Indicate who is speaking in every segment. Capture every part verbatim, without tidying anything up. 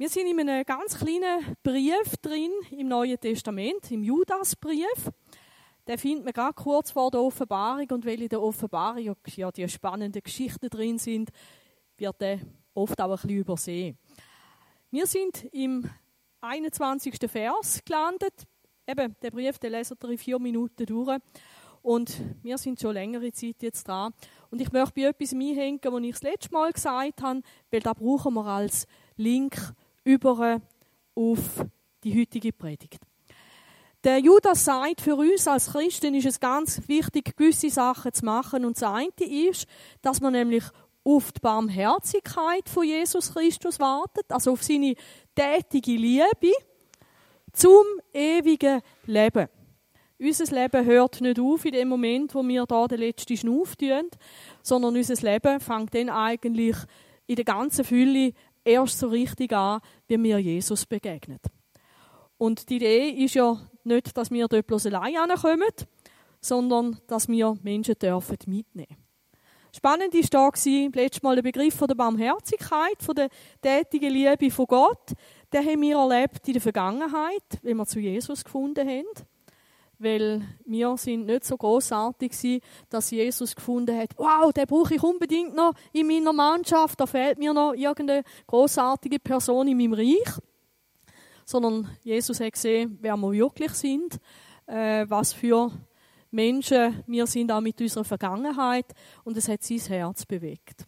Speaker 1: Wir sind in einem ganz kleinen Brief drin im Neuen Testament, im Judasbrief. Den findet man gerade kurz vor der Offenbarung. Und weil in der Offenbarung ja die spannenden Geschichten drin sind, wird der oft auch ein bisschen übersehen. Wir sind im einundzwanzigsten Vers gelandet. Eben, der Brief, den lesen wir in vier Minuten durch. Und wir sind schon längere Zeit jetzt dran. Und ich möchte bei etwas einhängen, was ich das letzte Mal gesagt habe, weil da brauchen wir als Link über auf die heutige Predigt. Der Judas sagt, für uns als Christen ist es ganz wichtig, gewisse Sachen zu machen. Und das eine ist, dass man nämlich auf die Barmherzigkeit von Jesus Christus wartet, also auf seine tätige Liebe zum ewigen Leben. Unser Leben hört nicht auf in dem Moment, wo wir da den letzten Schnuff tun, sondern unser Leben fängt dann eigentlich in der ganzen Fülle erst so richtig an, wie wir Jesus begegnen. Und die Idee ist ja nicht, dass wir dort bloß allein ankommen, sondern dass wir Menschen dürfen mitnehmen. Spannend war da letztes Mal der Begriff von der Barmherzigkeit, von der tätigen Liebe von Gott. Den haben wir erlebt in der Vergangenheit, wenn wir zu Jesus gefunden haben. Weil wir sind nicht so grossartig gewesen, dass Jesus gefunden hat, wow, den brauche ich unbedingt noch in meiner Mannschaft, da fehlt mir noch irgendeine grossartige Person in meinem Reich. Sondern Jesus hat gesehen, wer wir wirklich sind, äh, was für Menschen wir sind auch mit unserer Vergangenheit, und es hat sein Herz bewegt.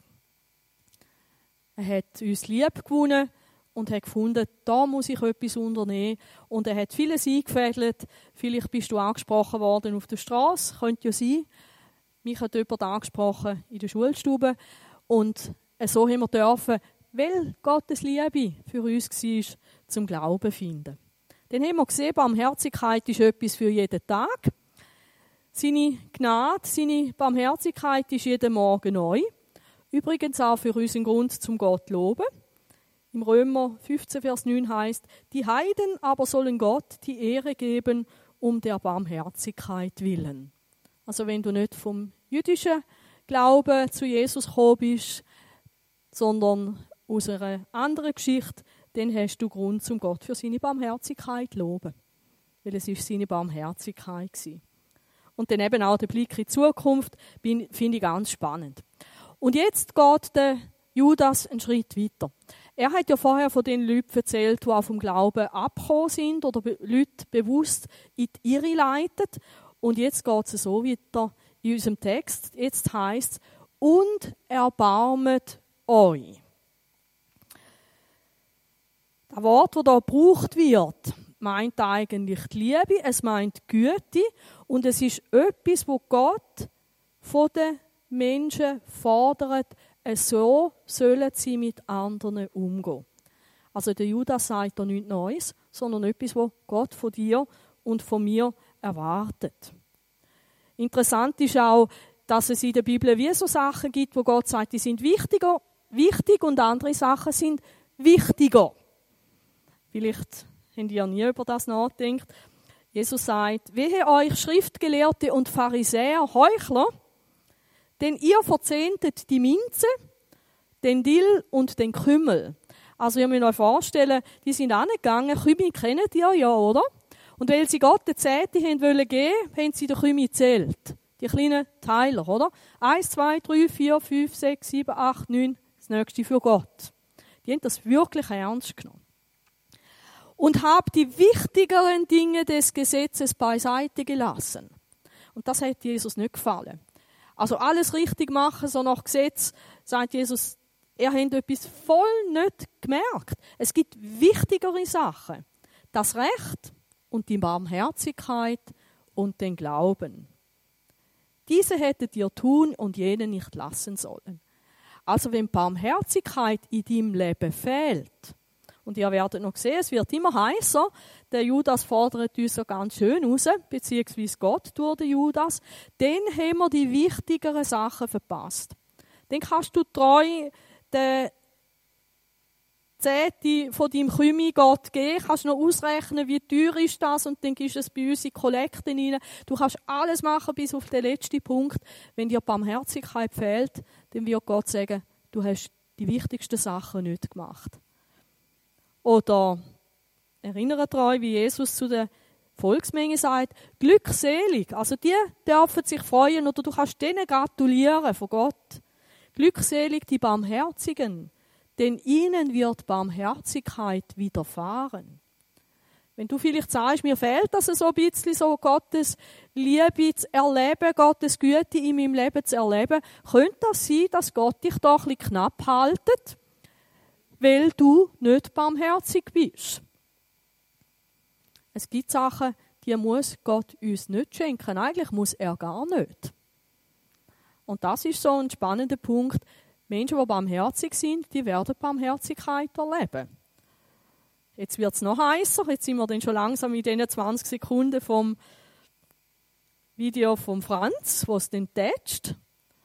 Speaker 1: Er hat uns lieb gewonnen und hat gefunden, da muss ich etwas unternehmen. Und er hat vieles eingefädelt. Vielleicht bist du angesprochen worden auf der Straße, könnte ja sein. Mich hat jemand angesprochen in der Schulstube. Und so haben wir dürfen, weil Gottes Liebe für uns war, zum Glauben finden. Dann haben wir gesehen, Barmherzigkeit ist etwas für jeden Tag. Seine Gnade, seine Barmherzigkeit ist jeden Morgen neu. Übrigens auch für uns ein Grund, zum Gott zu loben. Im Römer fünfzehn, Vers neun heißt: Die Heiden aber sollen Gott die Ehre geben, um der Barmherzigkeit willen. Also wenn du nicht vom jüdischen Glauben zu Jesus gekommen bist, sondern aus einer anderen Geschichte, dann hast du Grund, zum Gott für seine Barmherzigkeit zu loben. Weil es ist seine Barmherzigkeit gewesen. Und dann eben auch der Blick in die Zukunft, finde ich ganz spannend. Und jetzt geht der Judas einen Schritt weiter. Er hat ja vorher von den Leuten erzählt, die auch vom Glauben abgekommen sind oder Leute bewusst in die Irre leitet. Und jetzt geht es so weiter in unserem Text. Jetzt heisst es: Und erbarmet euch. Das Wort, das hier gebraucht wird, meint eigentlich die Liebe, es meint die Güte und es ist etwas, was Gott von den Menschen fordert, so sollen sie mit anderen umgehen. Also der Judas sagt da nichts Neues, sondern etwas, was Gott von dir und von mir erwartet. Interessant ist auch, dass es in der Bibel wie so Sachen gibt, wo Gott sagt, die sind wichtiger, wichtig und andere Sachen sind wichtiger. Vielleicht habt ihr nie über das nachgedacht. Jesus sagt: Wehe euch, Schriftgelehrte und Pharisäer, Heuchler, denn ihr verzehntet die Minze, den Dill und den Kümmel. Also ihr müsst euch vorstellen, die sind angegangen, Kümmel kennt ihr ja, oder? Und weil sie Gott die Zehnte haben wollen geben, haben sie den Kümmel gezählt. Die kleinen Teiler, oder? Eins, zwei, drei, vier, fünf, sechs, sieben, acht, neun, das nächste für Gott. Die haben das wirklich ernst genommen. Und habt die wichtigeren Dinge des Gesetzes beiseite gelassen. Und das hat Jesus nicht gefallen. Also alles richtig machen, so nach Gesetz, sagt Jesus, ihr habt etwas voll nicht gemerkt. Es gibt wichtigere Sachen. Das Recht und die Barmherzigkeit und den Glauben. Diese hättet ihr tun und jene nicht lassen sollen. Also wenn Barmherzigkeit in deinem Leben fehlt, und ihr werdet noch sehen, es wird immer heißer. Der Judas fordert uns so ganz schön raus, beziehungsweise Gott durch den Judas. Dann haben wir die wichtigeren Sachen verpasst. Dann kannst du treu den Zehnte von deinem Kümmel Gott geben, kannst noch ausrechnen, wie teuer ist das, und dann gibst du es bei uns in Kollekten rein. Du kannst alles machen bis auf den letzten Punkt. Wenn dir Barmherzigkeit fehlt, dann wird Gott sagen, du hast die wichtigsten Sachen nicht gemacht. Oder erinnert euch, wie Jesus zu der Volksmenge sagt, glückselig, also die dürfen sich freuen oder du kannst denen gratulieren von Gott. Glückselig die Barmherzigen, denn ihnen wird Barmherzigkeit widerfahren. Wenn du vielleicht sagst, mir fehlt das so ein bisschen, so Gottes Liebe zu erleben, Gottes Güte in meinem Leben zu erleben, könnte das sein, dass Gott dich da ein bisschen knapp haltet, weil du nicht barmherzig bist. Es gibt Sachen, die muss Gott uns nicht schenken. Eigentlich muss er gar nicht. Und das ist so ein spannender Punkt. Menschen, die barmherzig sind, die werden Barmherzigkeit erleben. Jetzt wird es noch heißer. Jetzt sind wir dann schon langsam in den zwanzig Sekunden vom Video von Franz, wo es dann tätscht.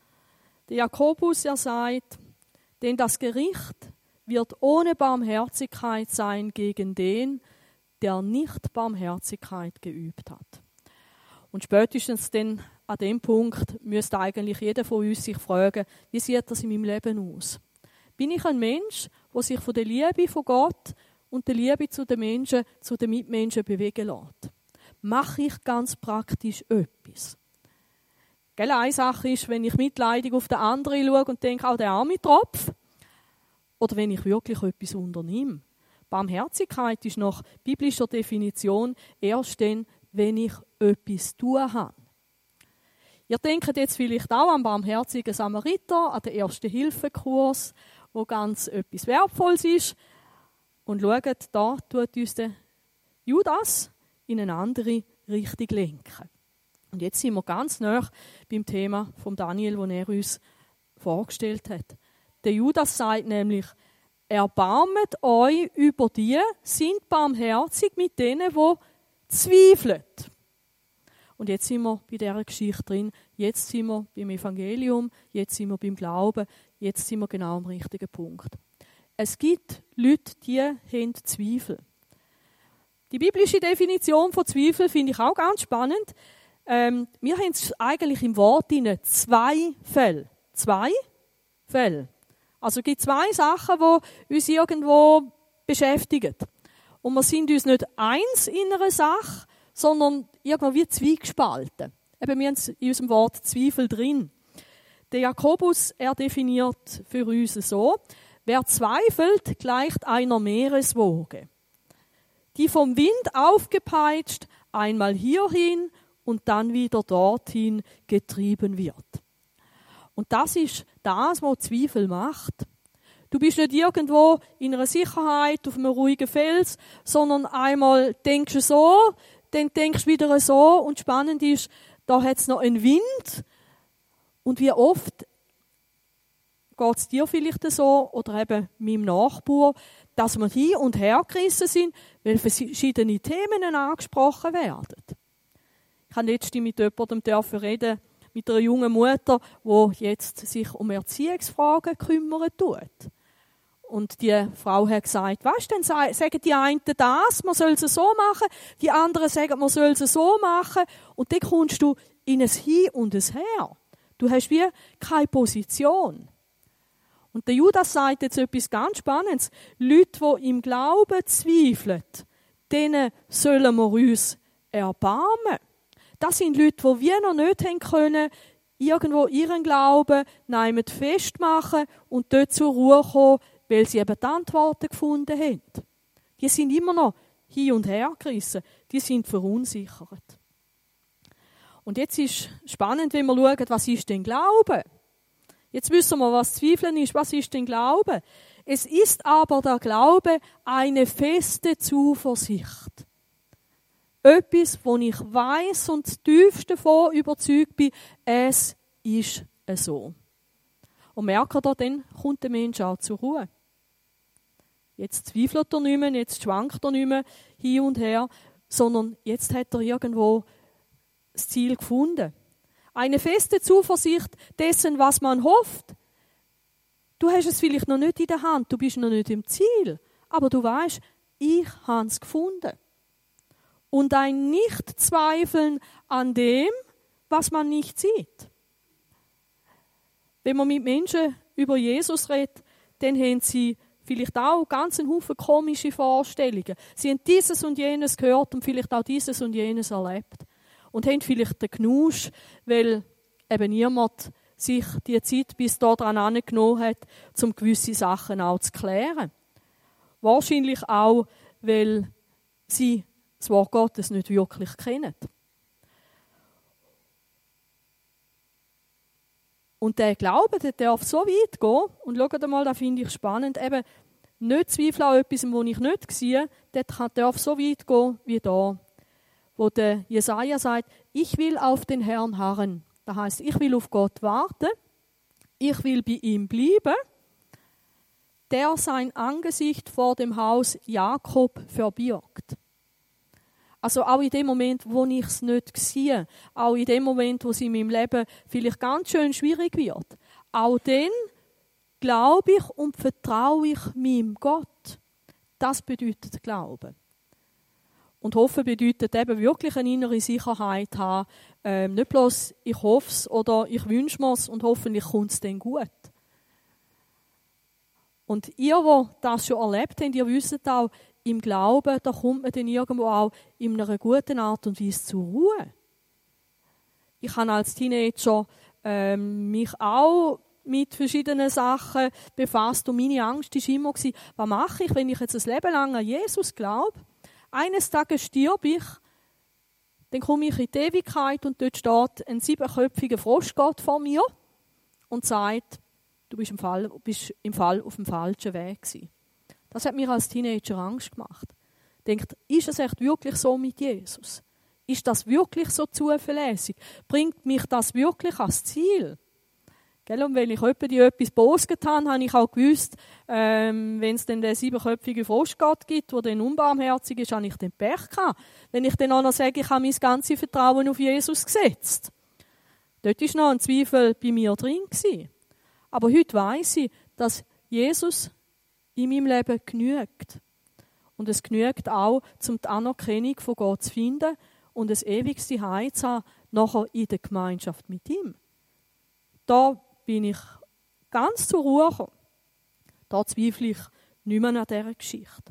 Speaker 1: Der Jakobus, er sagt, denn das Gericht wird ohne Barmherzigkeit sein gegen den, der nicht Barmherzigkeit geübt hat. Und spätestens dann an dem Punkt müsste eigentlich jeder von uns sich fragen, wie sieht das in meinem Leben aus? Bin ich ein Mensch, der sich von der Liebe von Gott und der Liebe zu den Menschen, zu den Mitmenschen bewegen lässt? Mache ich ganz praktisch etwas? Gell, eine Sache ist, wenn ich mitleidig auf den anderen schaue und denke, auch der arme Tropf, oder wenn ich wirklich etwas unternehme. Barmherzigkeit ist nach biblischer Definition erst dann, wenn ich etwas tun habe. Ihr denkt jetzt vielleicht auch an barmherzigen Samariter, an den Erste-Hilfe-Kurs, wo ganz etwas Wertvolles ist. Und schaut, da tut uns der Judas in eine andere Richtung lenken. Und jetzt sind wir ganz nah beim Thema von Daniel, das er uns vorgestellt hat. Der Judas sagt nämlich, erbarmet euch über die, sind barmherzig mit denen, die zweifeln. Und jetzt sind wir bei dieser Geschichte drin, jetzt sind wir beim Evangelium, jetzt sind wir beim Glauben, jetzt sind wir genau am richtigen Punkt. Es gibt Leute, die haben Zweifel. Die biblische Definition von Zweifel finde ich auch ganz spannend. Ähm, wir haben es eigentlich im Wort drin, zwei Fälle. Zwei Fälle. Also es gibt zwei Sachen, die uns irgendwo beschäftigen. Und wir sind uns nicht eins in einer Sache, sondern irgendwie zweigespalten. Eben, wir haben es in unserem Wort Zweifel drin. Der Jakobus, er definiert für uns so, wer zweifelt, gleicht einer Meereswoge, die vom Wind aufgepeitscht einmal hierhin und dann wieder dorthin getrieben wird. Und das ist das, was Zweifel macht. Du bist nicht irgendwo in einer Sicherheit, auf einem ruhigen Fels, sondern einmal denkst du so, dann denkst du wieder so. Und spannend ist, da hat es noch einen Wind. Und wie oft geht es dir vielleicht so, oder eben meinem Nachbar, dass wir hin und her gerissen sind, weil verschiedene Themen angesprochen werden. Ich habe letztens mit jemandem reden, mit einer jungen Mutter, die jetzt sich um Erziehungsfragen kümmern tut. Und die Frau hat gesagt, weißt du, dann sagen die einen das, man soll es so machen, die anderen sagen, man soll es so machen. Und dann kommst du in ein Hin und ein Her. Du hast wie keine Position. Und der Judas sagt jetzt etwas ganz Spannendes. Leute, die im Glauben zweifeln, denen sollen wir uns erbarmen. Das sind Leute, die wir noch nicht haben können, irgendwo ihren Glauben festmachen und dort zur Ruhe kommen, weil sie eben die Antworten gefunden haben. Die sind immer noch hin und her gerissen. Die sind verunsichert. Und jetzt ist spannend, wenn wir schauen, was ist denn Glaube? Jetzt wissen wir, was Zweifeln ist. Was ist denn Glaube? Es ist aber der Glaube eine feste Zuversicht. Etwas, wo ich weiss und tief davon überzeugt bin, es ist so. Und merkt ihr, dann kommt der Mensch auch zur Ruhe. Jetzt zweifelt er nicht mehr, jetzt schwankt er nicht mehr hin und her, sondern jetzt hat er irgendwo das Ziel gefunden. Eine feste Zuversicht dessen, was man hofft. Du hast es vielleicht noch nicht in der Hand, du bist noch nicht im Ziel, aber du weißt, ich habe es gefunden. Und ein Nicht-Zweifeln an dem, was man nicht sieht. Wenn man mit Menschen über Jesus redet, dann haben sie vielleicht auch ganz einen Haufen komische Vorstellungen. Sie haben dieses und jenes gehört und vielleicht auch dieses und jenes erlebt. Und haben vielleicht den Knusch, weil eben niemand sich die Zeit bis daran angenommen hat, um gewisse Sachen auch zu klären. Wahrscheinlich auch, weil sie das Wort Gottes nicht wirklich kennen. Und der Glaube, der darf so weit gehen, und schaut mal, das finde ich spannend, eben nicht zweifeln an etwas, was ich nicht sehe, der darf so weit gehen wie da, wo der Jesaja sagt, ich will auf den Herrn harren. Das heisst, ich will auf Gott warten, ich will bei ihm bleiben, der sein Angesicht vor dem Haus Jakob verbirgt. Also auch in dem Moment, wo ich es nicht sehe, auch in dem Moment, wo es in meinem Leben vielleicht ganz schön schwierig wird, auch dann glaube ich und vertraue ich meinem Gott. Das bedeutet Glauben. Und hoffen bedeutet eben wirklich eine innere Sicherheit haben. Ähm, nicht bloß, ich hoffe es oder ich wünsche mir es und hoffentlich kommt es dann gut. Und ihr, die das schon erlebt habt, ihr wisst auch, im Glauben, da kommt man dann irgendwo auch in einer guten Art und Weise zur Ruhe. Ich habe als Teenager ähm, mich auch mit verschiedenen Sachen befasst und meine Angst war immer, was mache ich, wenn ich jetzt ein Leben lang an Jesus glaube? Eines Tages stirbe ich, dann komme ich in die Ewigkeit und dort steht ein siebenköpfiger Froschgott vor mir und sagt, du bist im Fall, bist im Fall auf dem falschen Weg gewesen. Das hat mir als Teenager Angst gemacht. Ich denke, ist es echt wirklich so mit Jesus? Ist das wirklich so zuverlässig? Bringt mich das wirklich ans Ziel? Gell? Und wenn ich etwas Böses getan habe, habe ich auch gewusst, ähm, wenn es dann den siebenköpfigen Froschgott gibt, der dann unbarmherzig ist, habe ich den Pech gehabt. Wenn ich dann auch noch sage, ich habe mein ganzes Vertrauen auf Jesus gesetzt. Dort war noch ein Zweifel bei mir drin gewesen. Aber heute weiss ich, dass Jesus in meinem Leben genügt. Und es genügt auch, um die Anerkennung von Gott zu finden und ein ewiges Zuhause zu haben, nachher in der Gemeinschaft mit ihm. Da bin ich ganz zur Ruhe gekommen. Da zweifle ich nicht mehr an dieser Geschichte.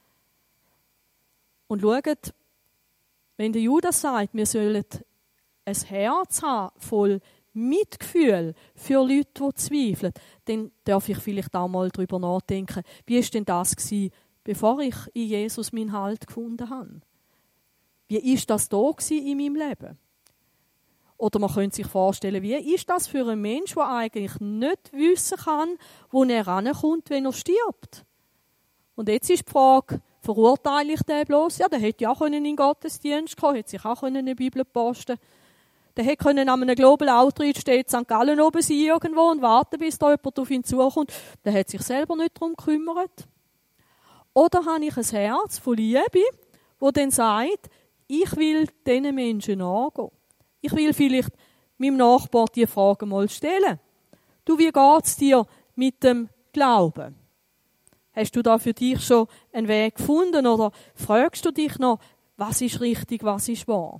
Speaker 1: Und schaut, wenn der Judas sagt, wir sollen ein Herz haben, voll Mitgefühl für Leute, die zweifeln, dann darf ich vielleicht auch mal darüber nachdenken, wie war denn das gewesen, bevor ich in Jesus meinen Halt gefunden habe? Wie war das da gewesen in meinem Leben? Oder man könnte sich vorstellen, wie ist das für einen Mensch, der eigentlich nicht wissen kann, wo er rankommt, wenn er stirbt? Und jetzt ist die Frage, verurteile ich den bloß? Ja, der hätte ja auch in den Gottesdienst kommen, hätte sich auch eine Bibel posten können. Der hätte an einem Global Outreach steht Sankt Gallen oben sein irgendwo und warten, bis da jemand auf ihn zukommt. Der hat sich selber nicht darum gekümmert. Oder habe ich ein Herz von Liebe, das dann sagt, ich will diesen Menschen nachgehen. Ich will vielleicht meinem Nachbarn diese Frage mal stellen. Du, wie geht es dir mit dem Glauben? Hast du da für dich schon einen Weg gefunden oder fragst du dich noch, was ist richtig, was ist wahr?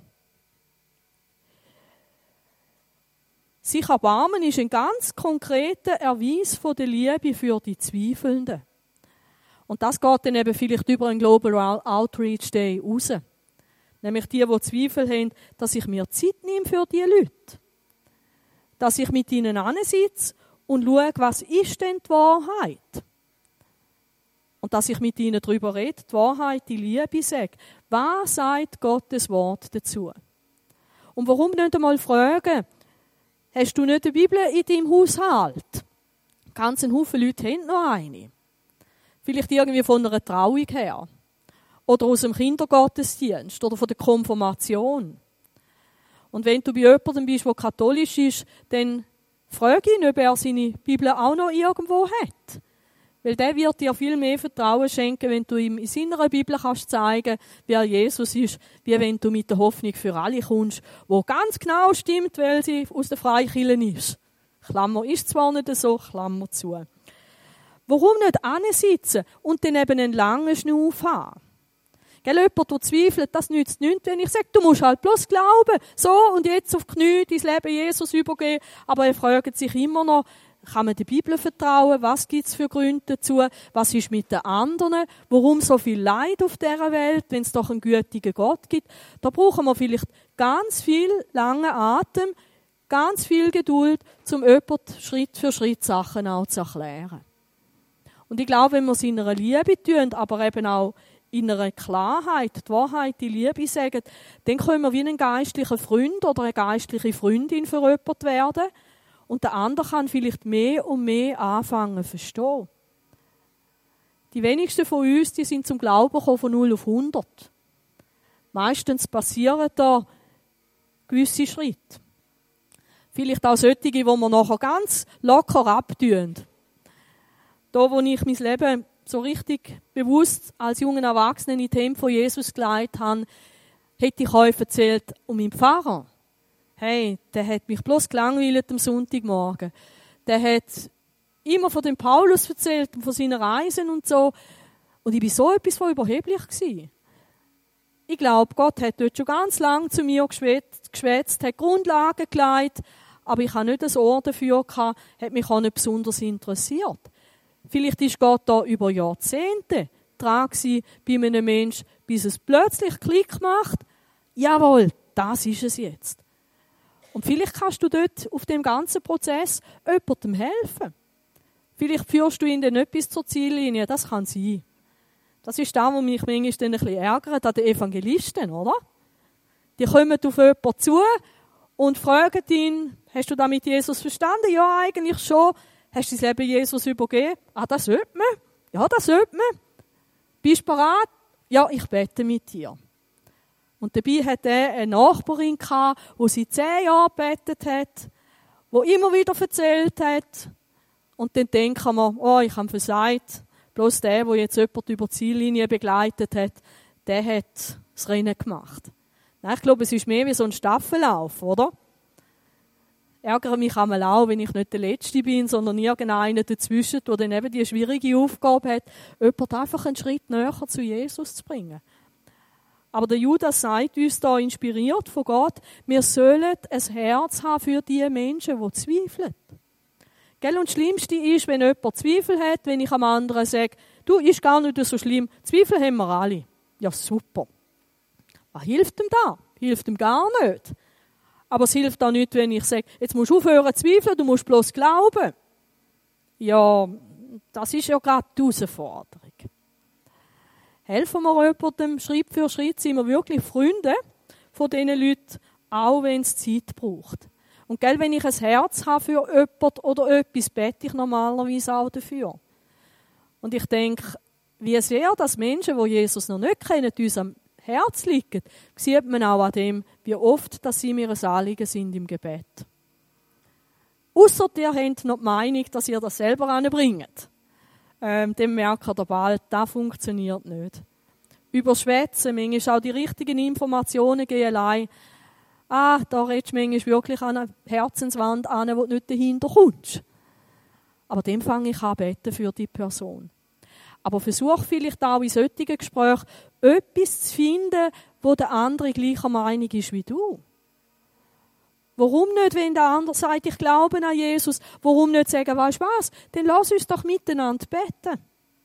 Speaker 1: Sich erbarmen ist ein ganz konkreter Erweis von der Liebe für die Zweifelnden. Und das geht dann eben vielleicht über einen Global Outreach Day raus. Nämlich die, die Zweifel haben, dass ich mir Zeit nehme für diese Leute. Dass ich mit ihnen hinsitze und schaue, was ist denn die Wahrheit? Und dass ich mit ihnen darüber rede, die Wahrheit, die Liebe sage. Was sagt Gottes Wort dazu? Und warum nicht einmal fragen, hast du nicht eine Bibel in deinem Haushalt? Ganz ein Haufen Leute haben noch eine. Vielleicht irgendwie von einer Trauung her. Oder aus dem Kindergottesdienst oder von der Konfirmation. Und wenn du bei jemandem bist, der katholisch ist, dann frage ihn, ob er seine Bibel auch noch irgendwo hat. Weil der wird dir viel mehr Vertrauen schenken, wenn du ihm in seiner Bibel kannst zeigen, wer Jesus ist, wie wenn du mit der Hoffnung für alle kommst, wo ganz genau stimmt, weil sie aus der Freikirche ist. Klammer ist zwar nicht so, Klammer zu. Warum nicht hinsitzen und dann eben einen langen Schnuff haben? Gell, jemand, der zweifelt, das nützt nichts, wenn ich sage, du musst halt bloß glauben. So, und jetzt auf die Knie dein Leben Jesus übergeben. Aber er fragt sich immer noch, Kann man der Bibel vertrauen? Was gibt es für Gründe dazu? Was ist mit den anderen? Warum so viel Leid auf dieser Welt, wenn es doch einen gütigen Gott gibt? Da brauchen wir vielleicht ganz viel langen Atem, ganz viel Geduld, um jemand Schritt für Schritt Sachen auch zu erklären. Und ich glaube, wenn wir es in einer Liebe tun, aber eben auch in einer Klarheit, die Wahrheit, die Liebe sagen, dann können wir wie ein geistlicher Freund oder eine geistliche Freundin für jemanden werden. Und der andere kann vielleicht mehr und mehr anfangen zu verstehen. Die wenigsten von uns, die sind zum Glauben gekommen von null auf hundert. Meistens passieren da gewisse Schritte. Vielleicht auch solche, die wir nachher ganz locker abtun. Da, wo ich mein Leben so richtig bewusst als junger Erwachsener in die Themen von Jesus geleitet habe, hätte ich euch erzählt um meinen Pfarrer. Hey, der hat mich bloß gelangweilt am Sonntagmorgen. Der hat immer von dem Paulus erzählt und von seinen Reisen und so. Und ich war so etwas von überheblich gewesen. Ich glaube, Gott hat dort schon ganz lange zu mir geschwätzt, hat Grundlagen gelegt, aber ich hatte nicht das Ohr dafür gehabt, hat mich auch nicht besonders interessiert. Vielleicht ist Gott da über Jahrzehnte dran gewesen bei einem Menschen, bis es plötzlich Klick macht. Jawohl, das ist es jetzt. Und vielleicht kannst du dort auf dem ganzen Prozess jemandem helfen. Vielleicht führst du ihn dann nicht bis zur Ziellinie, das kann sein. Das ist das, was mich manchmal dann ein bisschen ärgert an den Evangelisten, oder? Die kommen auf jemanden zu und fragen ihn, hast du das mit Jesus verstanden? Ja, eigentlich schon. Hast du dein Leben Jesus übergeben? Ah, das sollte man. Ja, das sollte man. Bist du bereit? Ja, ich bete mit dir. Und dabei hatte er eine Nachbarin gehabt, die seit zehn Jahren gebetet hat, die immer wieder erzählt hat. Und dann denken wir, oh, ich habe versagt. Bloß der, der jetzt jemand über die Ziellinie begleitet hat, der hat das Rennen gemacht. Nein, ich glaube, es ist mehr wie so ein Staffellauf, oder? Ich ärgere mich einmal auch, wenn ich nicht der Letzte bin, sondern irgendeiner dazwischen, der dann eben die schwierige Aufgabe hat, jemand einfach einen Schritt näher zu Jesus zu bringen. Aber der Judas sagt uns da, inspiriert von Gott, wir sollen ein Herz haben für die Menschen, die zweifeln. Gell? Und das Schlimmste ist, wenn jemand Zweifel hat, wenn ich am anderen sage, du, ist gar nicht so schlimm, Zweifel haben wir alle. Ja, super. Was hilft dem da? Hilft dem gar nicht. Aber es hilft auch nicht, wenn ich sage, jetzt musst du aufhören zu zweifeln, du musst bloß glauben. Ja, das ist ja gerade die Herausforderung. Helfen wir jemandem Schritt für Schritt, sind wir wirklich Freunde von diesen Leuten, auch wenn es Zeit braucht. Und gell, wenn ich ein Herz habe für jemanden oder etwas, bete ich normalerweise auch dafür. Und ich denke, wie sehr dass Menschen, die Jesus noch nicht kennen, uns am Herz liegen, sieht man auch an dem, wie oft dass sie mir ein Anliegen sind im Gebet. Ausser ihr habt noch die Meinung, dass ihr das selber anbringt. Ähm, dann merkt ihr bald, das funktioniert nicht. Überschwätzen, manchmal auch die richtigen Informationen gehen allein. Ah, da redest du manchmal wirklich an eine Herzenswand an, wo du nicht dahinter kommst. Aber dann fange ich an beten für die Person. Aber versuch vielleicht auch in solchen Gesprächen etwas zu finden, wo der andere gleicher Meinung ist wie du. Warum nicht, wenn der andere sagt, ich glaube an Jesus, warum nicht sagen, weißt du was, dann lass uns doch miteinander beten.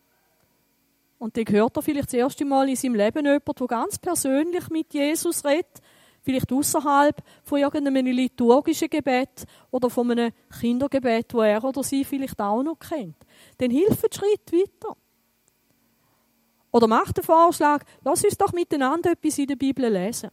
Speaker 1: Und dann hört er vielleicht das erste Mal in seinem Leben jemand, der ganz persönlich mit Jesus redet, vielleicht außerhalb von irgendeinem liturgischen Gebet oder von einem Kindergebet, das er oder sie vielleicht auch noch kennt. Dann hilft ein Schritt weiter. Oder macht den Vorschlag, lass uns doch miteinander etwas in der Bibel lesen.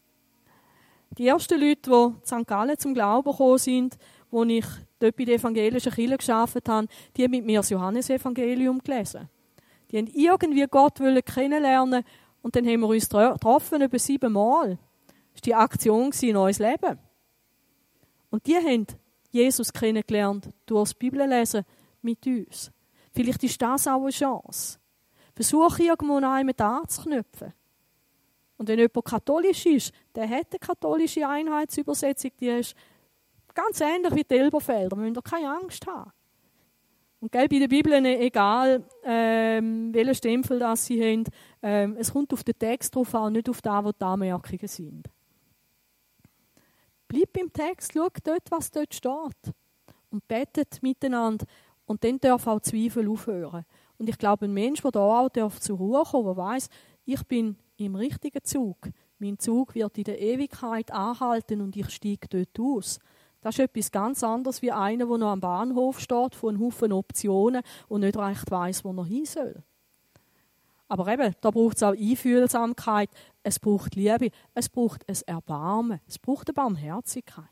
Speaker 1: Die ersten Leute, die in Sankt Gallen zum Glauben gekommen sind, wo ich dort bei der evangelischen Kirche gearbeitet habe, die haben mit mir das Johannesevangelium gelesen. Die haben irgendwie Gott kennenlernen und dann haben wir uns getroffen, über sieben Mal. Das war die Aktion in unser Leben. Und die haben Jesus kennengelernt durch das Bibellesen mit uns. Vielleicht ist das auch eine Chance. Versuche irgendwo an einem anzuknüpfen. Und wenn jemand katholisch ist, der hat eine katholische Einheitsübersetzung, die ist ganz ähnlich wie die Elberfelder. Wir müssen keine Angst haben. Und gell, bei der Bibel, egal ähm, welchen Stempel das sie haben, ähm, es kommt auf den Text drauf an, nicht auf das, was die Anmerkungen sind. Bleib im Text, schau dort, was dort steht. und betet miteinander und dann darf auch Zweifel aufhören. Und ich glaube, ein Mensch, der da auch darf zur Ruhe kommen, der weiss, ich bin im richtigen Zug. Mein Zug wird in der Ewigkeit anhalten und ich steige dort aus. Das ist etwas ganz anderes wie einer, der noch am Bahnhof steht, von einem Haufen Optionen und nicht recht weiss, wo er hin soll. Aber eben, da braucht es auch Einfühlsamkeit, es braucht Liebe, es braucht ein Erbarmen, es braucht eine Barmherzigkeit.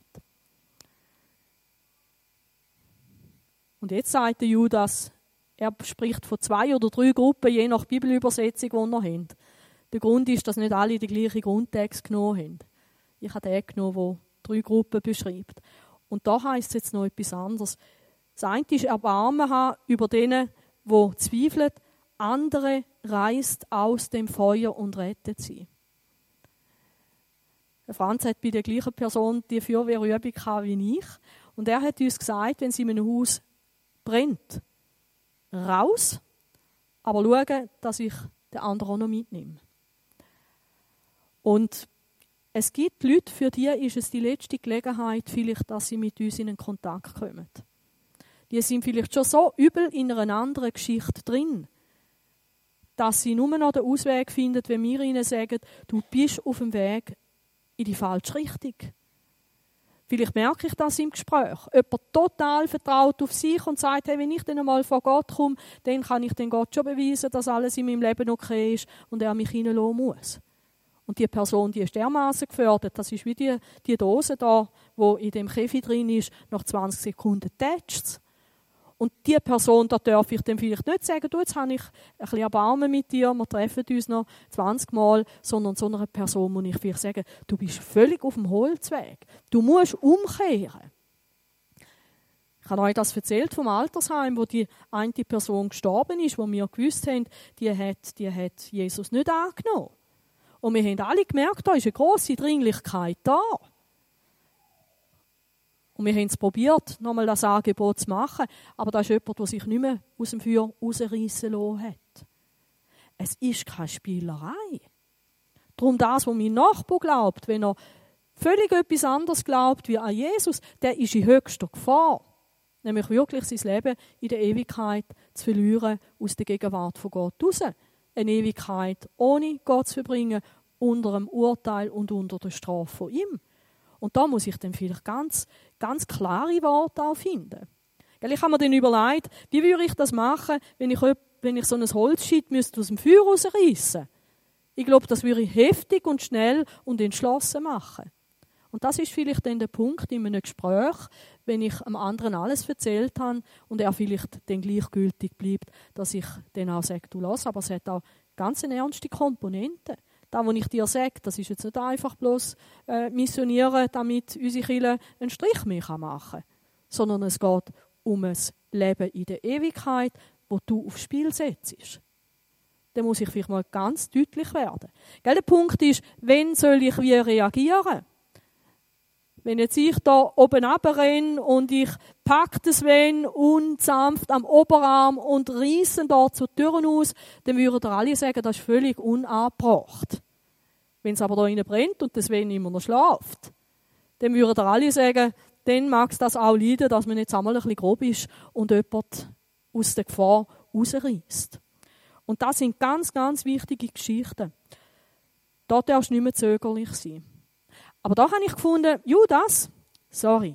Speaker 1: Und jetzt sagt der Judas, er spricht von zwei oder drei Gruppen, je nach Bibelübersetzung, die er hat. Der Grund ist, dass nicht alle den gleichen Grundtext genommen haben. Ich habe den genommen, der drei Gruppen beschreibt. Und da heisst es jetzt noch etwas anderes. Das eine ist Erbarmen haben über denen, die zweifeln, andere reißt aus dem Feuer und rettet sie. Franz hat bei der gleichen Person die Feuerwehrübung gehabt wie ich. Und er hat uns gesagt, wenn sie in einem Haus brennt, raus, aber schauen, dass ich den anderen auch noch mitnehme. Und es gibt Leute, für die ist es die letzte Gelegenheit, vielleicht, dass sie mit uns in Kontakt kommen. Die sind vielleicht schon so übel in einer anderen Geschichte drin, dass sie nur noch den Ausweg finden, wenn wir ihnen sagen, du bist auf dem Weg in die falsche Richtung. Vielleicht merke ich das im Gespräch. Jemand total vertraut auf sich und sagt, hey, wenn ich dann einmal vor Gott komme, dann kann ich den Gott schon beweisen, dass alles in meinem Leben okay ist und er mich hineinlassen muss. Und die Person, die ist dermaßen gefördert, das ist wie die, die Dose da, die in dem Käfig drin ist, nach zwanzig Sekunden tätscht. Und die Person, da darf ich dann vielleicht nicht sagen, du, jetzt habe ich ein bisschen Erbarmen mit dir, wir treffen uns noch zwanzig Mal, sondern so einer Person muss ich vielleicht sagen, du bist völlig auf dem Holzweg. Du musst umkehren. Ich habe euch das erzählt vom Altersheim, wo die eine Person gestorben ist, wo wir gewusst haben, die hat, die hat Jesus nicht angenommen. Und wir haben alle gemerkt, da ist eine grosse Dringlichkeit da. Und wir haben es probiert, nochmal das Angebot zu machen. Aber da ist jemand, der sich nicht mehr aus dem Feuer rausreissen lassen hat. Es ist keine Spielerei. Darum das, was mein Nachbar glaubt, wenn er völlig etwas anderes glaubt wie an Jesus, der ist in höchster Gefahr. Nämlich wirklich sein Leben in der Ewigkeit zu verlieren aus der Gegenwart von Gott raus. Eine Ewigkeit ohne Gott zu verbringen, unter dem Urteil und unter der Strafe von ihm. Und da muss ich dann vielleicht ganz, ganz klare Worte auch finden. Ich habe mir dann überlegt, wie würde ich das machen, wenn ich, wenn ich so ein Holzscheit müsste aus dem Feuer rausreissen müsste. Ich glaube, das würde ich heftig und schnell und entschlossen machen. Und das ist vielleicht dann der Punkt in einem Gespräch, wenn ich einem anderen alles erzählt habe und er vielleicht dann gleichgültig bleibt, dass ich dann auch sage, du lass, aber es hat auch ganz eine ernste Komponente. Das, was ich dir sage, das ist jetzt nicht einfach bloß äh, missionieren, damit unsere Kirche einen Strich mehr machen kann, sondern es geht um ein Leben in der Ewigkeit, wo du aufs Spiel setzt. Dann muss ich vielleicht mal ganz deutlich werden. Gell, der Punkt ist, wenn soll ich wie reagieren? Wenn jetzt ich da oben runterrenne und ich packe das Wen unsanft am Oberarm und reissen da zur Türen aus, dann würden alle sagen, das ist völlig unangebracht. Wenn es aber da innen brennt und das Wen immer noch schläft, dann würden alle sagen, dann mag es das auch leiden, dass man jetzt einmal ein bisschen grob ist und jemand aus der Gefahr rausreißt. Und das sind ganz, ganz wichtige Geschichten. Da darfst du nicht mehr zögerlich sein. Aber da habe ich gefunden, Judas, sorry,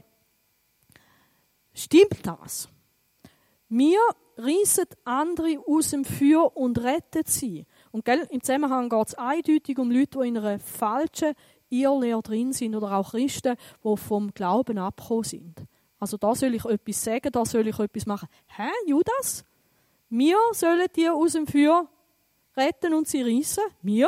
Speaker 1: stimmt das? Wir reissen andere aus dem Feuer und retten sie. Und gell, im Zusammenhang geht es eindeutig um Leute, die in einer falschen Irrlehre drin sind oder auch Christen, die vom Glauben abgekommen sind. Also da soll ich etwas sagen, da soll ich etwas machen. Hä, Judas? Wir sollen die aus dem Feuer retten und sie reissen? Wir?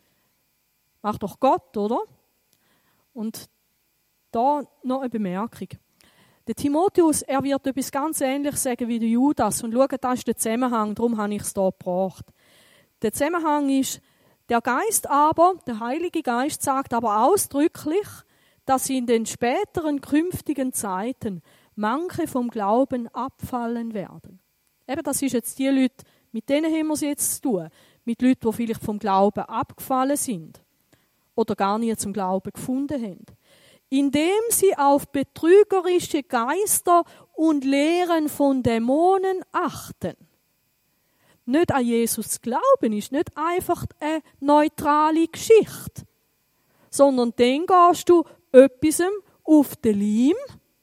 Speaker 1: Macht doch Gott, oder? Und da noch eine Bemerkung. Der Timotheus, er wird etwas ganz Ähnliches sagen wie der Judas. Und schaut, das ist der Zusammenhang, darum habe ich es hier gebracht. Der Zusammenhang ist, der Geist aber, der Heilige Geist sagt aber ausdrücklich, dass in den späteren, künftigen Zeiten manche vom Glauben abfallen werden. Eben, das ist jetzt die Leute, mit denen haben wir es jetzt zu tun. Mit Leuten, die vielleicht vom Glauben abgefallen sind. Oder gar nie zum Glauben gefunden haben. indem sie auf betrügerische Geister und Lehren von Dämonen achten. Nicht an Jesus zu glauben ist nicht einfach eine neutrale Geschichte, sondern dann gehst du etwas auf den Leim,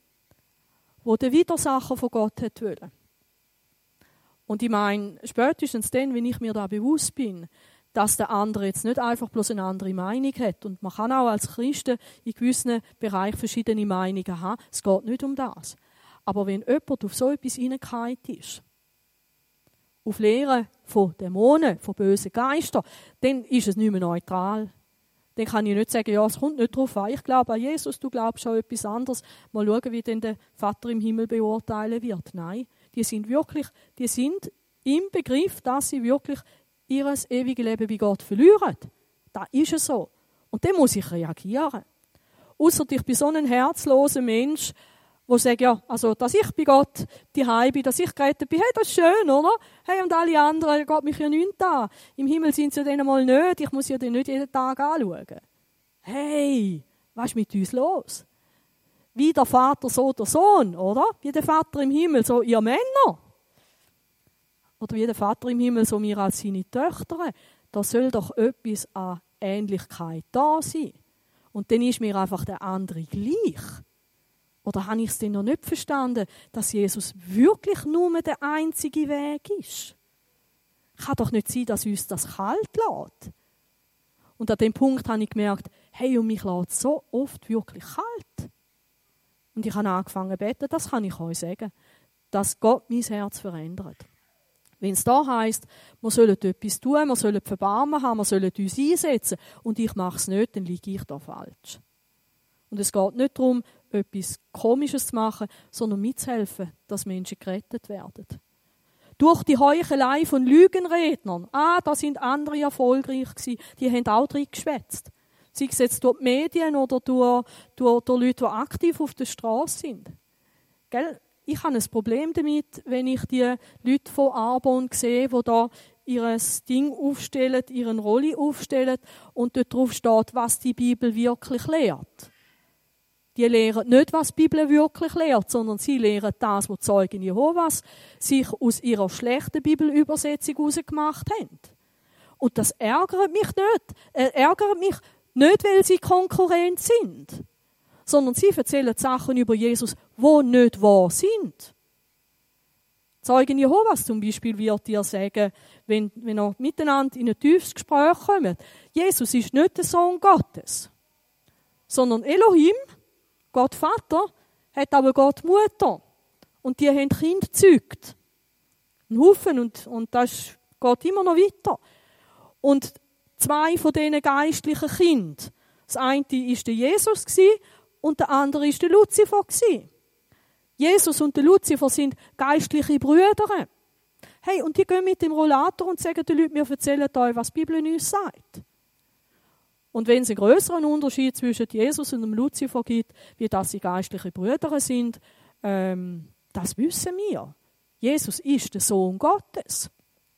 Speaker 1: wo der Widersacher von Gott hat wollen. Und ich meine, spätestens dann, wenn ich mir da bewusst bin, dass der andere jetzt nicht einfach bloß eine andere Meinung hat. Und man kann auch als Christen in gewissen Bereichen verschiedene Meinungen haben. Es geht nicht um das. Aber wenn jemand auf so etwas hineingefallen ist, auf Lehren von Dämonen, von bösen Geistern, dann ist es nicht mehr neutral. Dann kann ich nicht sagen, ja, es kommt nicht drauf an. Ich glaube an Jesus, du glaubst an etwas anderes. Mal schauen, wie denn der Vater im Himmel beurteilen wird. Nein, die sind wirklich, die sind im Begriff, dass sie wirklich ihr ewiges Leben bei Gott verlieren. Das ist es so. Und dann muss ich reagieren. Ausser ich bin so ein herzloser Mensch, der sagt, ja, also, dass ich bei Gott die Heim bin, dass ich gerettet bin, hey, das ist schön, oder? Hey, und alle anderen, geht mich ja nichts an. Im Himmel sind sie ja dann mal nicht, ich muss ja dann nicht jeden Tag anschauen. Hey, was ist mit uns los? Wie der Vater, so der Sohn, oder? Wie der Vater im Himmel, so ihr Männer. Oder wie der Vater im Himmel, so wir als seine Töchter. Da soll doch etwas an Ähnlichkeit da sein. Und dann ist mir einfach der andere gleich. Oder habe ich es denn noch nicht verstanden, dass Jesus wirklich nur der einzige Weg ist? Kann doch nicht sein, dass uns das kalt lässt. Und an dem Punkt habe ich gemerkt, hey, und mich lässt es so oft wirklich kalt. Und ich habe angefangen zu beten, das kann ich euch sagen, dass Gott mein Herz verändert. Wenn es da heisst, wir sollen etwas tun, wir sollen Verbarmen haben, wir sollen uns einsetzen und ich mache es nicht, dann liege ich da falsch. Und es geht nicht darum, etwas Komisches zu machen, sondern mitzuhelfen, dass Menschen gerettet werden. Durch die Heuchelei von Lügenrednern, ah, da sind andere erfolgreich gewesen, die haben auch drin geschwätzt. Sei es jetzt durch die Medien oder durch, durch, durch Leute, die aktiv auf der Straße sind. Gell? Ich habe ein Problem damit, wenn ich die Leute von Arbon sehe, die da ihr Ding aufstellen, ihren Rolli aufstellen und dort drauf steht, was die Bibel wirklich lehrt. Die lehren nicht, was die Bibel wirklich lehrt, sondern sie lehren das, was die Zeugen Jehovas sich aus ihrer schlechten Bibelübersetzung herausgemacht haben. Und das ärgert mich nicht. Er ärgert mich nicht, weil sie Konkurrent sind, sondern sie erzählen Sachen über Jesus, die nicht wahr sind. Zeugen Jehovas zum Beispiel wird dir sagen, wenn, wenn ihr miteinander in ein tiefes Gespräch kommt, Jesus ist nicht der Sohn Gottes, sondern Elohim, Gott Vater, hat aber Gott Mutter. Und die haben Kinder gezeugt. Ein Haufen und, und das geht immer noch weiter. Und zwei von diesen geistlichen Kindern, das eine war der Jesus und der andere war der Luzifer. Jesus und der Luzifer sind geistliche Brüder. Hey, und die gehen mit dem Rollator und sagen den Leuten, wir erzählen euch, was die Bibel uns sagt. Und wenn es einen grösseren Unterschied zwischen Jesus und dem Luzifer gibt, wie dass sie geistliche Brüder sind, ähm, das wissen wir. Jesus ist der Sohn Gottes.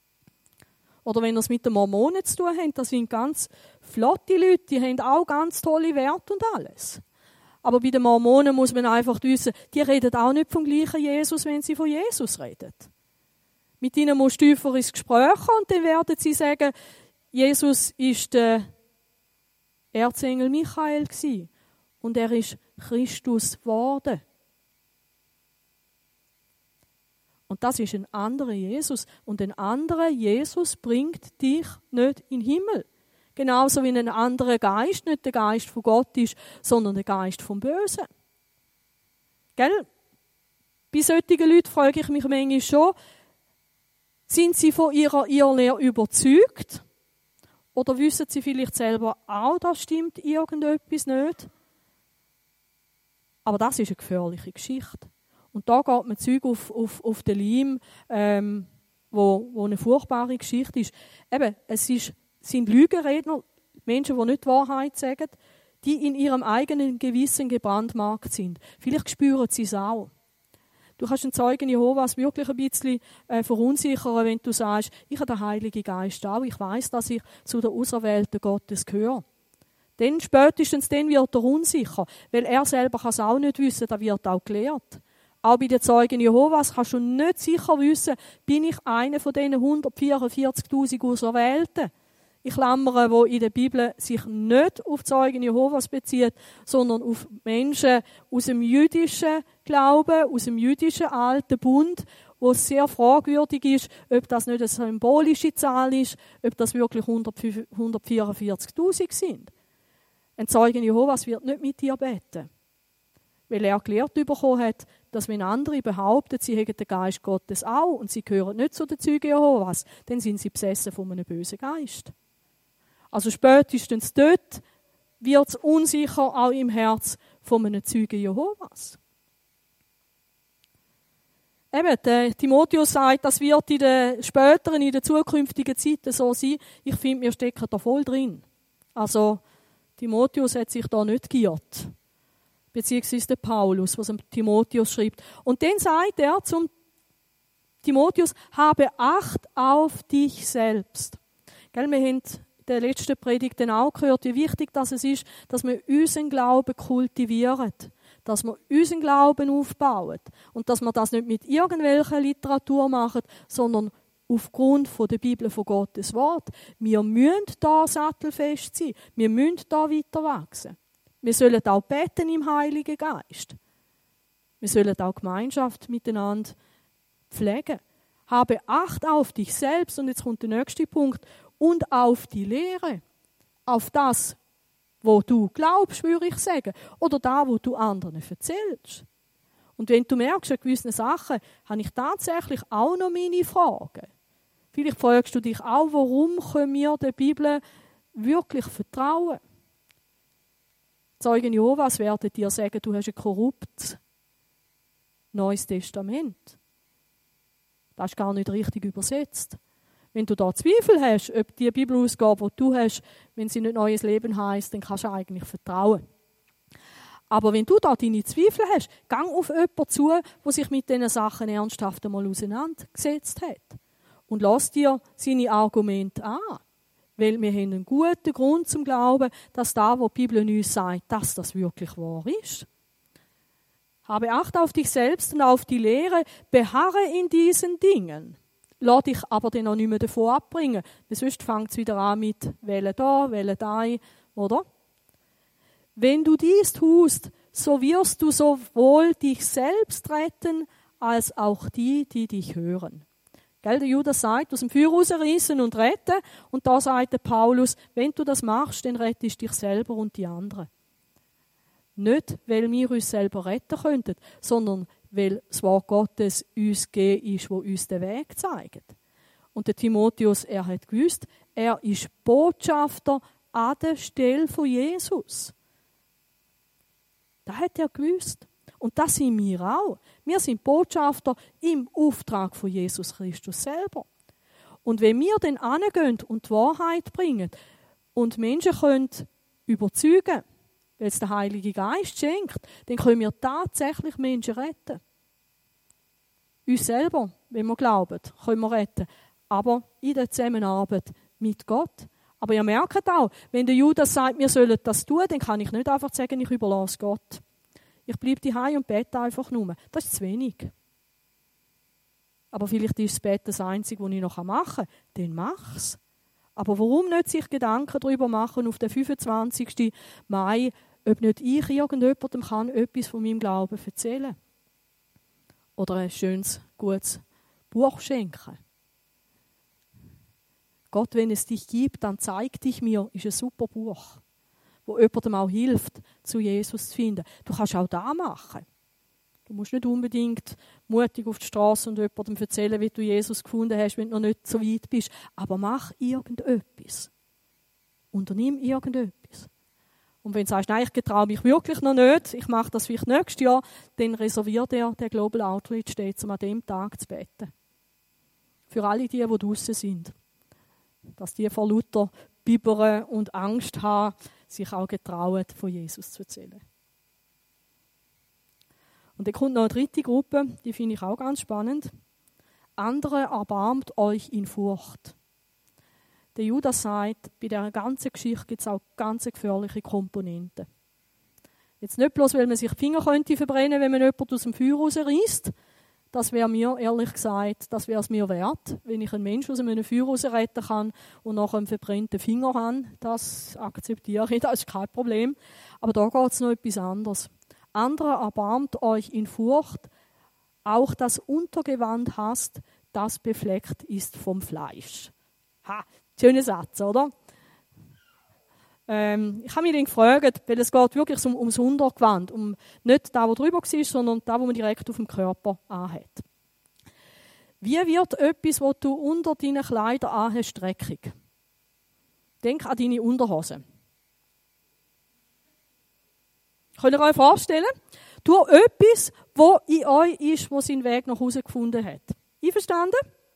Speaker 1: Oder wenn wir es mit den Mormonen zu tun haben, das sind ganz flotte Leute, die haben auch ganz tolle Werte und alles. Aber bei den Mormonen muss man einfach wissen, die reden auch nicht vom gleichen Jesus, wenn sie von Jesus reden. Mit ihnen muss tiefer ins Gespräch kommen und dann werden sie sagen, Jesus ist der Erzengel Michael gewesen und er ist Christus geworden. Und das ist ein anderer Jesus. Und ein anderer Jesus bringt dich nicht in den Himmel. Genauso wie ein anderer Geist nicht der Geist von Gott ist, sondern der Geist vom Bösen. Gell? Bei solchen Leuten frage ich mich manchmal schon, sind sie von ihrer Irrlehre überzeugt? Oder wissen sie vielleicht selber auch, da stimmt irgendetwas nicht? Aber das ist eine gefährliche Geschichte. Und da geht man Zeug auf, auf, auf den Leim, ähm, wo, wo eine furchtbare Geschichte ist. Eben, es ist, sind Lügenredner, Menschen, die nicht die Wahrheit sagen, die in ihrem eigenen Gewissen gebrandmarkt sind. Vielleicht spüren sie es auch. Du kannst den Zeugen Jehovas wirklich ein bisschen äh, verunsichern, wenn du sagst, ich habe den Heiligen Geist auch, ich weiss, dass ich zu der Auserwählten Gottes gehöre. Dann, spätestens dann wird er unsicher, weil er selber kann es auch nicht wissen, da wird auch gelehrt. Auch bei den Zeugen Jehovas kannst du nicht sicher wissen, bin ich einer von diesen hundertvierundvierzigtausend Auserwählten. Ich klammere, wo in der Bibel sich nicht auf Zeugen Jehovas bezieht, sondern auf Menschen aus dem jüdischen Glauben, aus dem jüdischen alten Bund, wo es sehr fragwürdig ist, ob das nicht eine symbolische Zahl ist, ob das wirklich hundertvierundvierzigtausend sind. Ein Zeugen Jehovas wird nicht mit dir beten, weil er gelehrt bekommen hat, dass wenn andere behaupten, sie hätten den Geist Gottes auch und sie gehören nicht zu den Zeugen Jehovas, dann sind sie besessen von einem bösen Geist. Also spätestens dort wird es unsicher auch im Herz von einem Zeugen Jehovas. Eben, der Timotheus sagt, das wird in den späteren, in den zukünftigen Zeiten so sein. Ich finde, wir stecken da voll drin. Also, Timotheus hat sich da nicht geirrt. Beziehungsweise der Paulus, was Timotheus schreibt. Und dann sagt er zum Timotheus, habe Acht auf dich selbst. Gell, wir haben in der letzten Predigt dann auch gehört, wie wichtig das ist, dass wir unseren Glauben kultivieren. Dass wir unseren Glauben aufbauen. Und dass wir das nicht mit irgendwelcher Literatur machen, sondern aufgrund von der Bibel, von Gottes Wort. Wir müssen da sattelfest sein. Wir müssen da weiter wachsen. Wir sollen auch beten im Heiligen Geist. Wir sollen auch Gemeinschaft miteinander pflegen. Habe Acht auf dich selbst, und jetzt kommt der nächste Punkt, und auf die Lehre. Auf das, wo du glaubst, würde ich sagen. Oder da, wo du anderen erzählst. Und wenn du merkst, an gewissen Sachen, habe ich tatsächlich auch noch meine Fragen. Vielleicht fragst du dich auch, warum können wir der Bibel wirklich vertrauen? Zeugen Jehovas werden dir sagen, du hast ein korruptes Neues Testament. Das ist gar nicht richtig übersetzt. Wenn du da Zweifel hast, ob die Bibelausgabe, die du hast, wenn sie nicht Neues Leben heisst, dann kannst du eigentlich vertrauen. Aber wenn du da deine Zweifel hast, gang auf jemanden zu, der sich mit diesen Sachen ernsthaft einmal auseinandergesetzt hat. Und lass dir seine Argumente an. Weil wir haben einen guten Grund zum Glauben, dass da, wo die Bibel uns sagt, dass das wirklich wahr ist. Habe Acht auf dich selbst und auf die Lehre, beharre in diesen Dingen. Lass dich aber dann auch nicht mehr davon abbringen. Weil sonst fängt es wieder an mit «Wähle da, wähle da», oder? Wenn du dies tust, so wirst du sowohl dich selbst retten, als auch die, die dich hören. Gell, der Judas sagt, aus dem Feuer rausreißen und retten. Und da sagt der Paulus, wenn du das machst, dann rettest du dich selber und die anderen. Nicht, weil wir uns selber retten könnten, sondern weil das Wort Gottes uns gegeben ist, wo uns den Weg zeigt. Und der Timotheus, er hat gewusst, er ist Botschafter an der Stelle von Jesus. Das hat er gewusst. Und das sind wir auch. Wir sind Botschafter im Auftrag von Jesus Christus selber. Und wenn wir dann hingehen und die Wahrheit bringen und Menschen können überzeugen, weil es der Heilige Geist schenkt, dann können wir tatsächlich Menschen retten. Uns selber, wenn wir glauben, können wir retten. Aber in der Zusammenarbeit mit Gott. Aber ihr merkt auch, wenn der Judas sagt, wir sollen das tun, dann kann ich nicht einfach sagen, ich überlasse Gott. Ich bleibe daheim und bete einfach nur. Das ist zu wenig. Aber vielleicht ist das Bett das Einzige, was ich noch machen kann. Dann mach es. Aber warum nicht sich Gedanken darüber machen, auf den fünfundzwanzigsten Mai, ob nicht ich irgendjemandem kann etwas von meinem Glauben erzählen? Oder ein schönes, gutes Buch schenken. Gott, wenn es dich gibt, dann zeig dich mir, ist ein super Buch, wo jemandem auch hilft, zu Jesus zu finden. Du kannst auch das machen. Du musst nicht unbedingt mutig auf die Straße und jemandem erzählen, wie du Jesus gefunden hast, wenn du noch nicht so weit bist. Aber mach irgendetwas. Unternimm irgendetwas. Und wenn du sagst, nein, ich traue mich wirklich noch nicht, ich mache das vielleicht nächstes Jahr, dann reservier dir den Global Outreach Day, um an diesem Tag zu beten. Für alle die, die draussen sind. Dass die vor lauter Bibbern und Angst haben, sich auch getrauen, von Jesus zu erzählen. Und dann kommt noch eine dritte Gruppe, die finde ich auch ganz spannend. Andere erbarmt euch in Furcht. Der Judas sagt, bei dieser ganzen Geschichte gibt es auch ganz gefährliche Komponenten. Jetzt nicht bloß, weil man sich die Finger könnte verbrennen, wenn man jemanden aus dem Feuer rausreißt. Das wäre mir, ehrlich gesagt, das wäre es mir wert, wenn ich einen Menschen aus einem Feuer rausretten kann und nachher einen verbrennten Finger habe. Das akzeptiere ich, das ist kein Problem. Aber da geht es noch etwas anderes. Andere erbarmt euch in Furcht, auch das Untergewand hasst, das befleckt ist vom Fleisch. Ha, schöner Satz, oder? Ähm, ich habe mich dann gefragt, weil es geht wirklich um, ums Untergewand, um nicht da, wo drüber war, sondern da, wo man direkt auf dem Körper anhat. Wie wird etwas, was du unter deinen Kleidern anhast, dreckig? Denk an deine Unterhose. Könnt ihr euch vorstellen? Durch etwas, was in euch ist, das seinen Weg nach Hause gefunden hat. Einverstanden?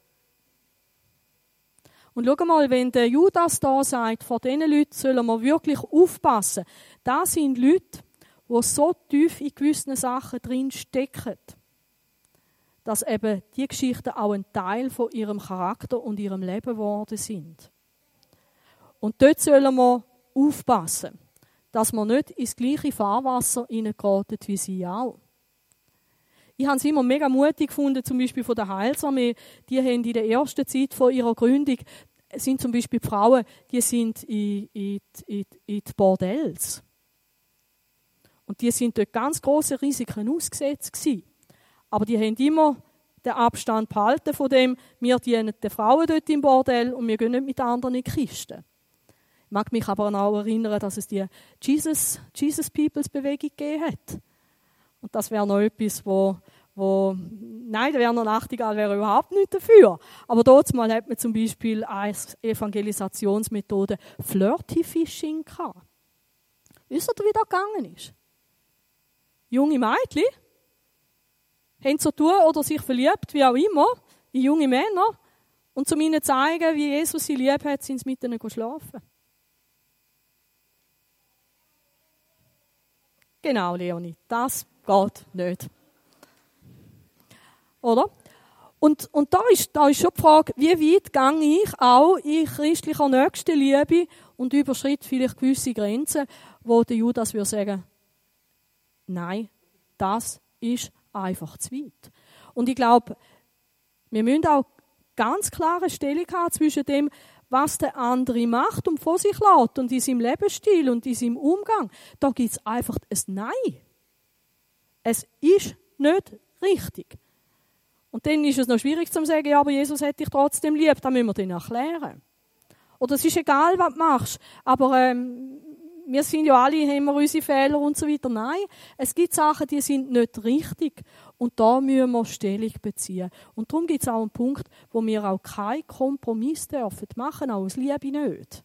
Speaker 1: Und schau mal, wenn der Judas da sagt, vor diesen Leuten sollen wir wirklich aufpassen. Das sind Leute, die so tief in gewissen Sachen drin stecken, dass eben die Geschichten auch ein Teil von ihrem Charakter und ihrem Leben geworden sind. Und dort sollen wir aufpassen, dass wir nicht ins gleiche Fahrwasser hineingeraten wie sie auch. Ich habe es immer mega mutig gefunden, zum Beispiel von der Heilsarmee. Die haben in der ersten Zeit von ihrer Gründung, sind zum Beispiel die Frauen, die sind in, in, in, in die Bordells. Und die sind dort ganz grossen Risiken ausgesetzt gewesen. Aber die haben immer den Abstand behalten von dem, wir dienen den Frauen dort im Bordell und wir gehen nicht mit anderen in die Kiste. Ich mag mich aber auch erinnern, dass es die Jesus, Jesus Peoples Bewegung gegeben hat. Und das wäre noch etwas, wo, wo nein, der Werner Nachtigall wäre überhaupt nicht dafür. Aber dort mal hat man zum Beispiel als Evangelisationsmethode Flirty Fishing gehabt. Wisst ihr, wie das gegangen ist? Junge Mädchen haben so tun oder sich verliebt, wie auch immer, in junge Männer. Und um ihnen zu zeigen, wie Jesus sie lieb hat, sind sie mit ihnen geschlafen. Genau, Leonie, das geht nicht. Oder? Und, und da, ist, da ist schon die Frage, wie weit gehe ich auch in christlicher Nächstenliebe und überschritt vielleicht gewisse Grenzen, wo der Judas würde sagen, nein, das ist einfach zu weit. Und ich glaube, wir müssen auch ganz klare Stellung haben zwischen dem, was der andere macht und vor sich lässt und in seinem Lebensstil und in seinem Umgang. Da gibt es einfach ein Nein. Es ist nicht richtig. Und dann ist es noch schwierig zu sagen, ja, aber Jesus hat dich trotzdem lieb, das müssen wir dann erklären. Oder es ist egal, was du machst, aber ähm, wir sind ja alle, haben wir unsere Fehler und so weiter. Nein, es gibt Sachen, die sind nicht richtig. Und da müssen wir Stellung beziehen. Und darum gibt es auch einen Punkt, wo wir auch keinen Kompromiss dürfen machen, auch aus Liebe nicht.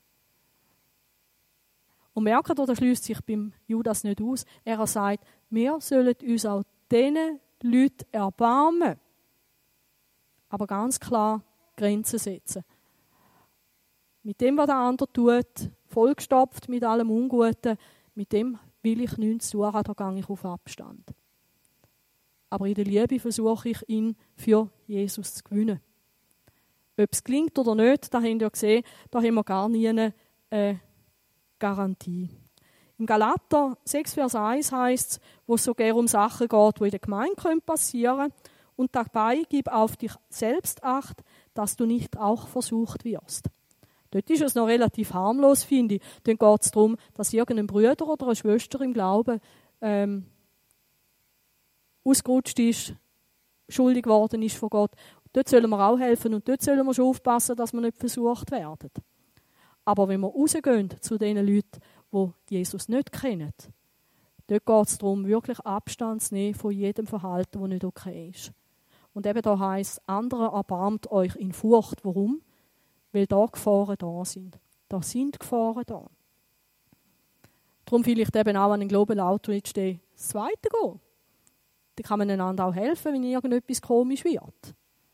Speaker 1: Und merkt ihr, das schließt sich beim Judas nicht aus. Er sagt, wir sollen uns auch diesen Leuten erbarmen. Aber ganz klar Grenzen setzen. Mit dem, was der andere tut, vollgestopft mit allem Unguten, mit dem will ich nichts zu tun, da gehe ich auf Abstand. Aber in der Liebe versuche ich, ihn für Jesus zu gewinnen. Ob es gelingt oder nicht, da haben wir gesehen, da haben wir gar nie eine äh, Garantie. Im Galater sechs, Vers eins heisst es, wo es sogar um Sachen geht, die in der Gemeinde passieren können. Und dabei gib auf dich selbst Acht, dass du nicht auch versucht wirst. Dort ist es noch relativ harmlos, finde ich. Dann geht es darum, dass irgendein Bruder oder eine Schwester im Glauben ähm, ausgerutscht ist, schuldig geworden ist von Gott. Dort sollen wir auch helfen und dort sollen wir schon aufpassen, dass wir nicht versucht werden. Aber wenn wir rausgehen zu den Leuten, die Jesus nicht kennen, dort geht es darum, wirklich Abstand zu nehmen von jedem Verhalten, das nicht okay ist. Und eben da heisst, andere erbarmt euch in Furcht. Warum? Weil da Gefahren da sind. Da sind Gefahren da. Darum vielleicht eben auch an den Global Outreach Day das Zweite gehen. Da kann man einander auch helfen, wenn irgendetwas komisch wird.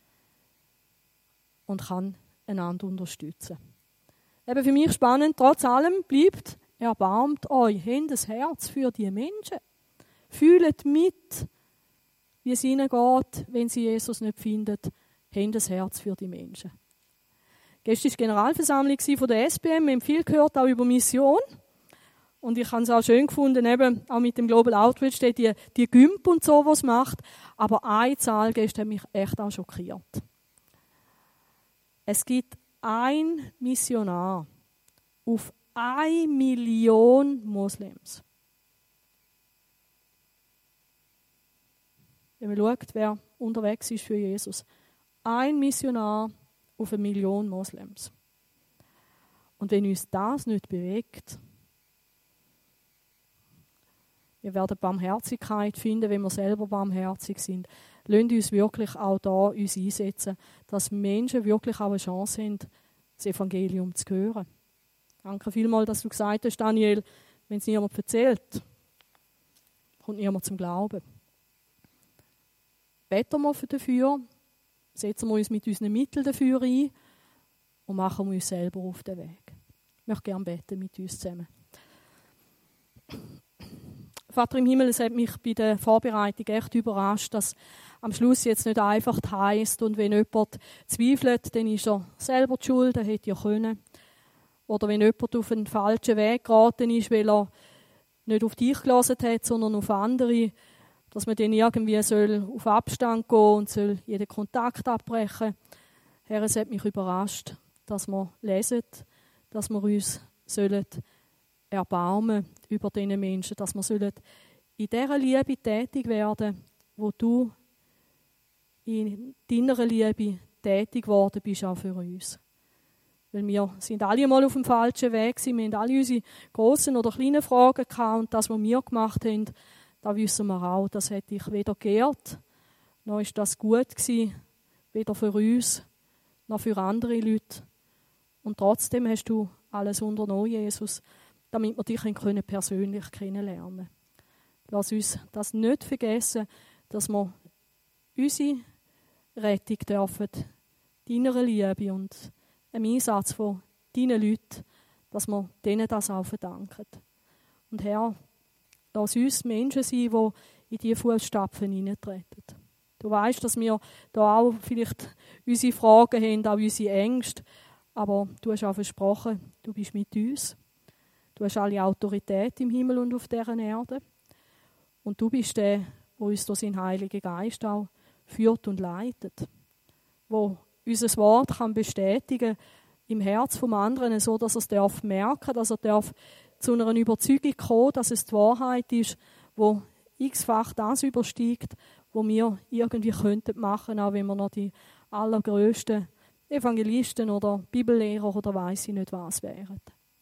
Speaker 1: Und kann einander unterstützen. Eben für mich spannend, trotz allem bleibt, erbarmt euch, habt ein Herz für die Menschen. Fühlt mit, wie es ihnen geht, wenn sie Jesus nicht finden, habt ein Herz für die Menschen. Gestern war die Generalversammlung von der S B M. Wir haben viel gehört, auch über Mission. Und ich habe es auch schön gefunden, eben auch mit dem Global Outreach, die, die Gümp und so, was es macht. Aber eine Zahl gestern hat mich echt auch schockiert. Es gibt ein Missionar auf eine Million Moslems. Wenn man schaut, wer unterwegs ist für Jesus. Ein Missionar auf eine Million Moslems. Und wenn uns das nicht bewegt, wir werden Barmherzigkeit finden, wenn wir selber barmherzig sind. Lasst uns wirklich auch da uns einsetzen, dass Menschen wirklich auch eine Chance haben, das Evangelium zu hören. Danke vielmals, dass du gesagt hast, Daniel, wenn es niemand erzählt, kommt niemand zum Glauben. Beten wir dafür, setzen wir uns mit unseren Mitteln dafür ein und machen wir uns selber auf den Weg. Ich möchte gerne beten mit uns zusammen. Vater im Himmel, es hat mich bei der Vorbereitung echt überrascht, dass am Schluss jetzt nicht einfach heisst, und wenn jemand zweifelt, dann ist er selber die Schuld, er hätte ja können. Oder wenn jemand auf einen falschen Weg geraten ist, weil er nicht auf dich gelassen hat, sondern auf andere, dass man dann irgendwie soll auf Abstand gehen und soll jeden Kontakt abbrechen. Herr, es hat mich überrascht, dass wir lesen, dass wir uns sollen erbarmen über diese Menschen, dass wir sollen in dieser Liebe tätig werden, wo du in deiner Liebe tätig geworden bist, auch für uns. Weil wir sind alle mal auf dem falschen Weg gewesen. Wir haben alle unsere grossen oder kleinen Fragen gehabt, und das, was wir gemacht haben, da wissen wir auch, das hat dich weder geehrt, noch ist das gut gewesen, weder für uns, noch für andere Leute. Und trotzdem hast du alles unternommen, Jesus, damit wir dich können persönlich kennenlernen können. Lass uns das nicht vergessen, dass wir unsere Rettung dürfen, deiner Liebe und einem Einsatz von deinen Leuten, dass wir denen das auch verdanken. Und Herr, lass uns Menschen sein, die in diese Fußstapfen hineintreten. Du weißt, dass wir da auch vielleicht unsere Fragen haben, auch unsere Ängste, aber du hast auch versprochen, du bist mit uns. Du hast alle Autorität im Himmel und auf dieser Erde. Und du bist der, der uns durch seinen Heiligen Geist auch führt und leitet. Wo unser Wort kann bestätigen im Herz vom anderen, so dass er es darf merken, dass er darf zu einer Überzeugung kommen, dass es die Wahrheit ist, wo x-fach das übersteigt, was wir irgendwie könnten machen, auch wenn wir noch die allergrößten Evangelisten oder Bibellehrer oder weiss ich nicht was wären.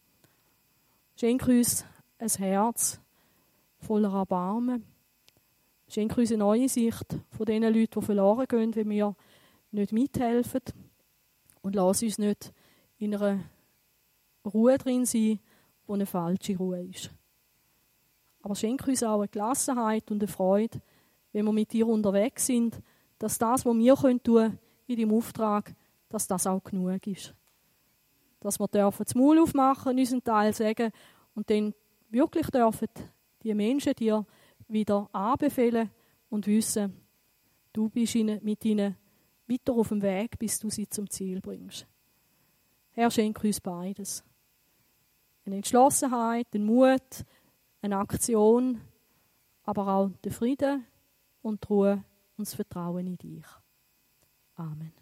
Speaker 1: Schenk uns ein Herz voller Erbarmen. Schenk uns eine neue Sicht von den Leuten, die verloren gehen, wenn wir nicht mithelfen. Und lass uns nicht in einer Ruhe drin sein, wo eine falsche Ruhe ist. Aber schenk uns auch eine Gelassenheit und eine Freude, wenn wir mit dir unterwegs sind, dass das, was wir tun können in deinem Auftrag, dass das auch genug ist. Dass wir dürfen das Maul aufmachen, unseren Teil sagen und dann wirklich dürfen die Menschen dir wieder anbefehlen und wissen, du bist mit ihnen weiter auf dem Weg, bis du sie zum Ziel bringst. Herr, schenk uns beides. Eine Entschlossenheit, den Mut, eine Aktion, aber auch den Frieden und die Ruhe und das Vertrauen in dich. Amen.